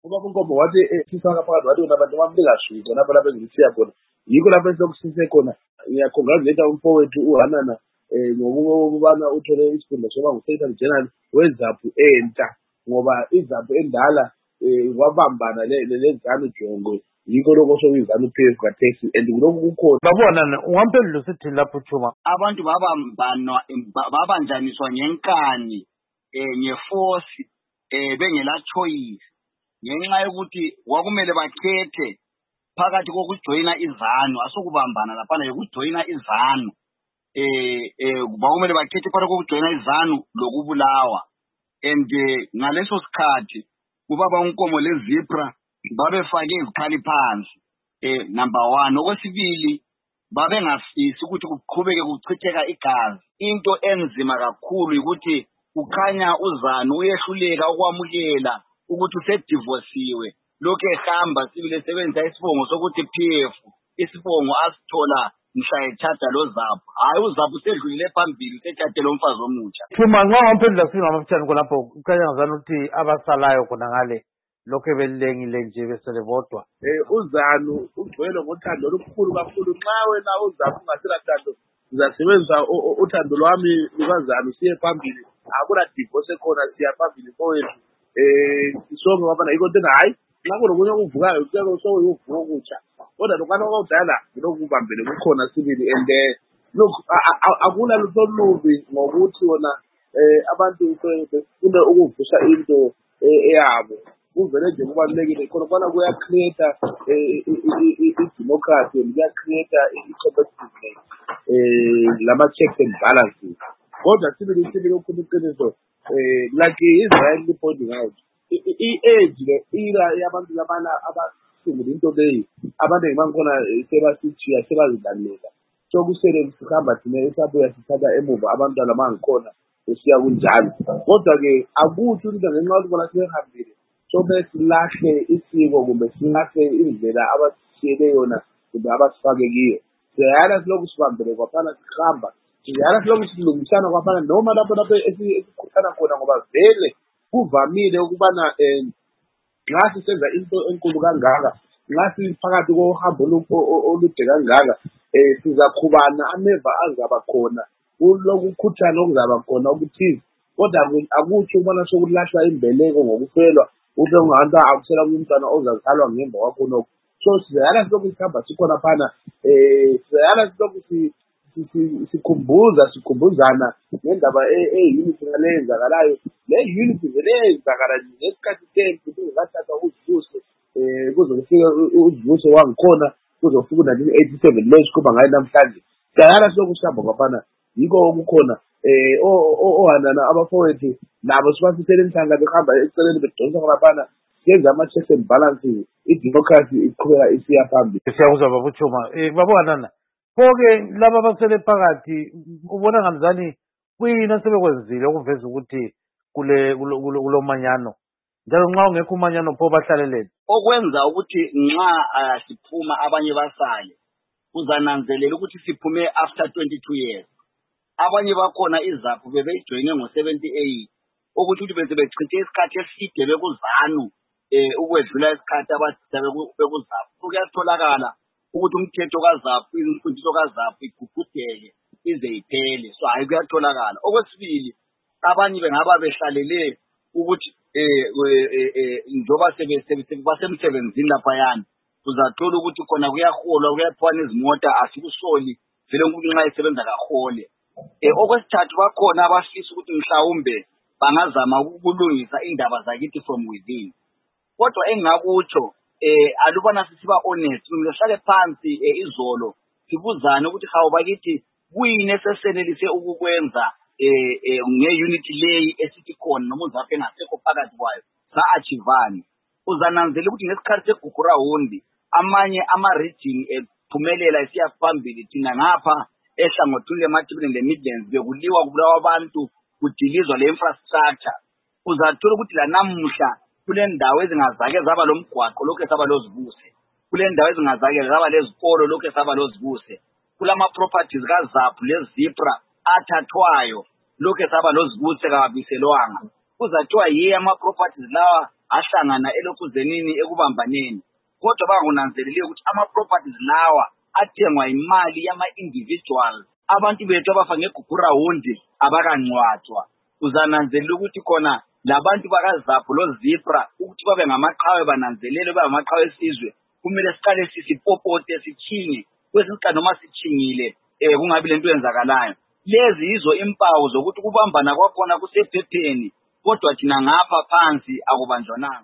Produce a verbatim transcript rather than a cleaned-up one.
ubaba uNkomo wathi sifaka phakathi wathi nabantu bamlikashi khona lapha bezithiya khona yikho lapho esokusise khona ngiyakongratulate umfowethu uHanana eh ngokubana uthole isifundo soba ngu-Secretary General wezaphu entsha ngoba izaphu endala wabambana lezanu jongo yikho lokho sokuyizanu P F kaTaxi and lokho kukhona babona ungamphendula usithi lapho Chuma abantu babambana babanjaniswa ngenkani eh ngeforce eh bengela choice ngenxa yokuthi kwakumele bakhethe phakathi kokujoyina izanu asokubambana lapha yokujoyina izanu eh eh kwakumele bakhethe phakathi kokujoyina izanu lokubulawa and ngaleso sikhathi ubaba uNkomo leZipra babefake izikhali phansi eh number one. Okwesibili babengafisi ukuthi kuqhubeke kuchitheka igazi. Into enzima kakhulu ukuthi ukhanya uzanu uyehluleka ukwamukela ukuthi usedivorciwe lokho ehamba sibile sebenzisa isibongo sokuthi P F isibongo asithola mhla ethatha lo Zaphu. Hayi uZaphu sedlulile phambili sethathe lo mfazi omutsha. Chuma nxa wamphendula singamafutshane khonapho ukhanya ngazana ukuthi abasalayo khona ngale lokho belengile nje besele bodwa. Eh uzanu ugcwele ngothando olukhulu kakhulu nxa wena uZaphu ungasela thando uzasebenzisa uthando lwami lukazanu siye phambili akula divorce khona siya phambili mfowethu eh isonke wabana yiko nto hayi nxa kunokunye okuvukayo kucela so uvuka ukutsha kodwa lokwana okudala lokubambele kukhona sibili and look akula lutho lubi ngokuthi wona eh abantu befuna ukuvusa into eyabo kuvele nje kubalulekile khona kwana kuya create i-democracy and kuya create i-competitiveness eh lama checks and balances kodwa sibili sibili ukukhulu iqiniso eh like Israel pointing out i-age le ira yabantu labana abasungula into leyi abantu engimangikhona sebasithiya sebazidlalela so kusele sihamba thina esabuya sithatha emuva abantwana bangikhona esiya kunjalo kodwa-ke akuthi into ngenxa yokuthi bona sebehambile sobe silahle isiko kumbe silahle indlela abasishiyele yona kumbe abasifake kiyo siyayala silokhu sibambele kwaphana sihamba siyayala silokhu silungisana kwaphana noma lapho lapho esikhuthana khona ngoba vele kuvamile ukubana um nxa sisenza into enkulu kangaka nxa siphakathi kohambo olude kangaka um sizakhubana ameva azaba khona kulokukhuthana okuzaba khona okuthize kodwa akutsho ukubana sokulahlwa imbeleko ngokufelwa ukuthi ungabantu akusela kumntwana ozazalwa ngemva kwakho nokho so siyayala silokhu sihamba sikhona phana um siyayala silokhu sikhumbuza sikhumbuzana ngendaba e-unity ngale yenzakalayo le unity vele yenzakala ngesikhathi sempi kungekathathwa uzivuse um kuze kufike uzivuse wangikhona kuzofika u-nineteen eighty-seven lo sikhumba ngayo namhlanje siyayala silokhu sihamba kwaphana yiko okukhona um oHanana abafowethu nabo sibasisele imthanga behamba eceleni bedonsa kwaphana yenza ama-checks and balances i-democracy iqhubeka isiya phambili. Siyakuzwa baba uChuma um baba uHanana pho-ke laba abasele phakathi ubona ngamzani kuyini asebekwenzile okuveza ukuthi kule kulo manyano njalo nxa ungekho umanyano pho bahlaleleni okwenza ukuthi nxa siphuma abanye basale uzananzelela ukuthi siphume after twenty-two years abanye bakhona izaphu bebeyijoyine ngo-seventy-eight ukuthi ukuthi bese bechithe isikhathi eside bekuzanu eh ukwedlula isikhathi abasitha bekuzaphu kuyatholakala ukuthi umthetho kazaphu imfundiso kazaphu igugudeke ize iphele so hayi kuyatholakala. Okwesibili abanye bengaba behlalele ukuthi eh njoba basemsebenzini lapha yana uzathola ukuthi khona kuyaholwa kuyaphwana izimota asikusoli vele ukuthi nxa isebenza kahole. Eh okwesithathu bakhona abafisa ukuthi mhlawumbe bangazama ukulungisa indaba zakithi from within kodwa engakutsho eh alubona sisiba honest ngihlale phansi izolo sibuzana ukuthi hawu bakithi kuyini esesenelise ukukwenza eh ngeunity leyi esithi khona noma uzaphe ngasekho phakathi kwayo sa achievani uzananzela ukuthi ngesikhathi segugura wondi amanye ama region ephumelela isiya phambili thina ngapha ehlangothini leMatibule leMidlands bekuliwa kubulawa abantu kudilizwa le infrastructure uzathola ukuthi la namuhla kule ndawo ezingazake zaba lomgwaqo lokho esaba lozibuse kule ndawo ezingazake zaba lezikolo lokho esaba lozibuse kulama properties kaZaphu leZipra athathwayo lokho esaba lozibuse kabiselwanga kuzathiwa yiye ama properties lawa ahlangana elokhuzenini ekubambaneni kodwa bangakunanzeleli ukuthi ama-properties lawa athengwa imali yama-individuals. Abantu bethu abafa ngegugurawundi abakancwatshwa. Uzananzelela ukuthi khona labantu bakaZaphu loZipra ukuthi babe ngamaqhawe bananzelele babe ngamaqhawe esizwe kumele siqale sisipopote sichinge kwesinye isikhathi noma sichingile eh kungabi lento yenzakalayo. Lezi yizo impawu zokuthi kubambana kwakhona kusephepheni kodwa thina ngapha phansi akubanjwananga.